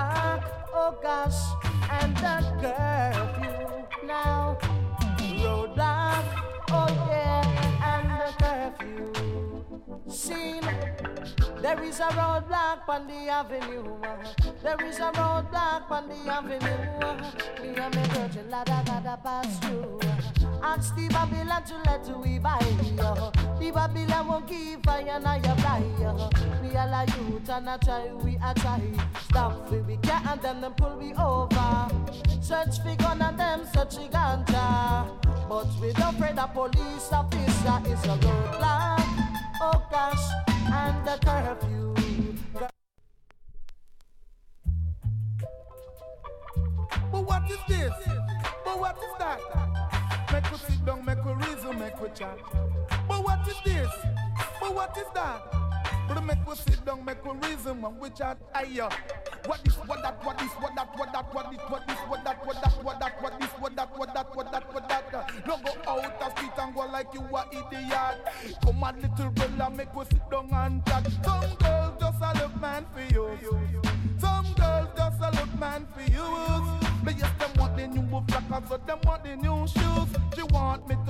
roadblock, oh gosh, and the curfew now. Roadblock, oh yeah, and the curfew. Seen, there is a roadblock on the avenue. There is a roadblock on the avenue. Me and my virgin lad I gotta pass through. Ask the Babylon to let we buy. The Babylon won't give fire now you fly. We all are youth and I try, we a try. Stop we can't and them pull we over. Search for gun and them search for ganja. But we don't afraid the police officer is a roadblock. Oh gosh, and the curfew. But what is this? But what is that? Make we sit down, make we reason, make we chat. But what is this? But what is that? But make we sit down, make we reason, and we chat. Aye, what this, what that, what this, what that, what that, what this, what this, what that, what that, what that, what this, what that, what that, what that, what that. Don't go out the street and go like you a idiot. Come on, little brother, make we sit down and chat. Some girls just a look man for you. Some girls just a look man for you. But yes, them want the new flackers, so them want the new shoes. She want me